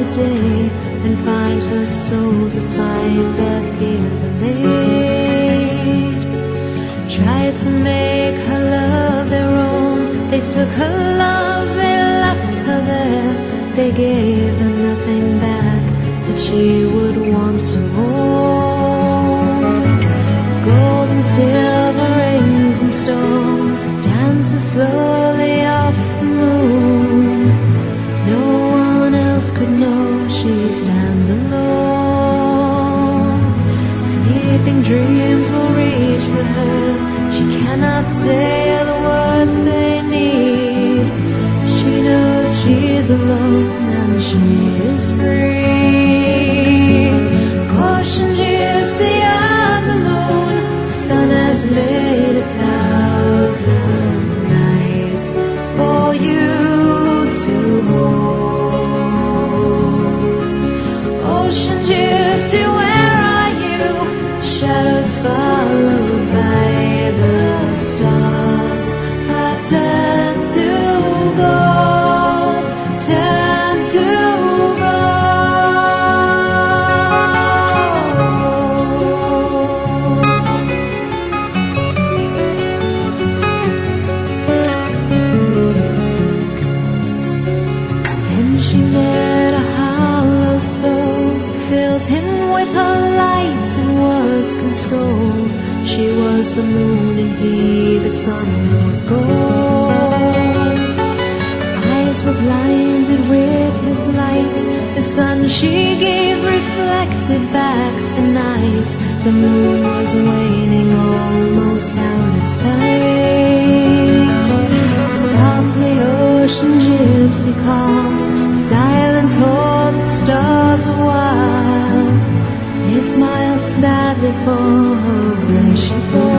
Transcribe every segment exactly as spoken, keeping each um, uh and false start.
the day and find her soul to find their fears allayed. Tried to make her love their own. They took her love, they left her there. They gave her nothing back that she would want to own. Gold and silver rings and stones dances slowly off the moon. No one else could know she stands alone. Sleeping dreams will reach for her. She cannot say the words they need. She knows she's alone and she is free. Caution, gypsy of the moon, the sun has made a thousand nights for you to hold. Ocean gypsy, where are you? Shadows followed by the stars have turned to gold, turned to gold. Then she met a hollow soul, filled him with her light and was consoled. She was the moon and he the sun rose gold. Eyes were blinded with his light. The sun she gave reflected back the night. The moon was waning, almost out of sight. Softly ocean gypsy calls, silent holds the stars a while. He smiles sadly for her where she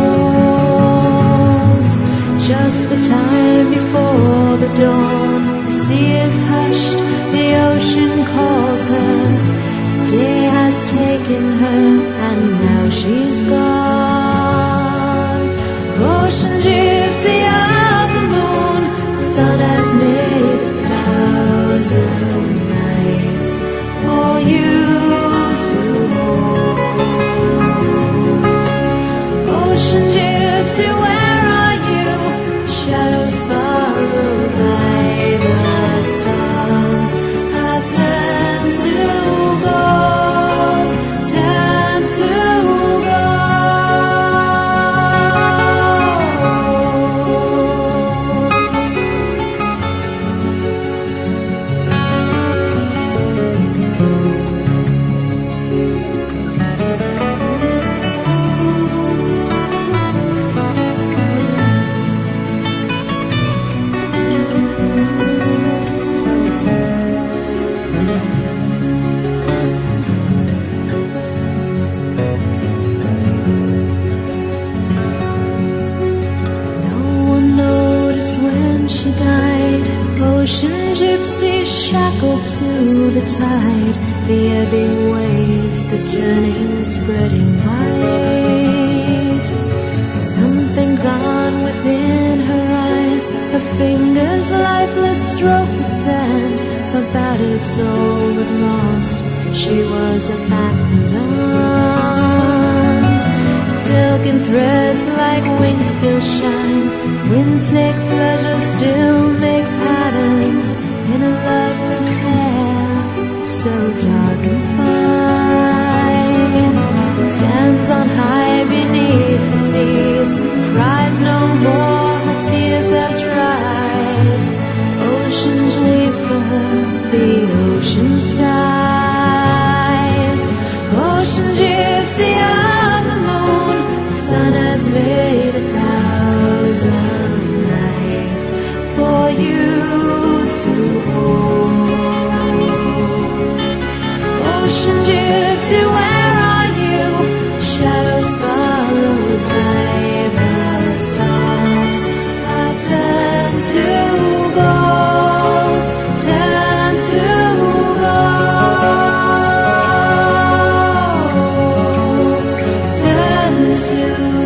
falls. Just the time before the dawn, the sea is hushed, the ocean calls her. Day has taken her and now she's gone. Ocean gypsy of the moon, the sun has made a thousand nights for you to hold. Ocean gypsy, where are you? Shadows followed by the stars have turned to gold, turned to gold. When she died, ocean gypsy shackled to the tide, the ebbing waves, the turning, spreading wide. Something gone within her eyes, her fingers lifeless stroke the sand. Her battered soul was lost, she was a patent. Silken threads like wings still shine, wind snake pleasures still make patterns in a lovely hair so dark and fine. Stands on high beneath the seas, cries no more, her tears have dried. Oceans weep for her, the ocean sighs. Ocean gypsy of the moon, the sun has made a thousand nights for you to hold. Ocean gypsy, where are you? Shadows followed by the stars have turned to gold, turned to gold, turned to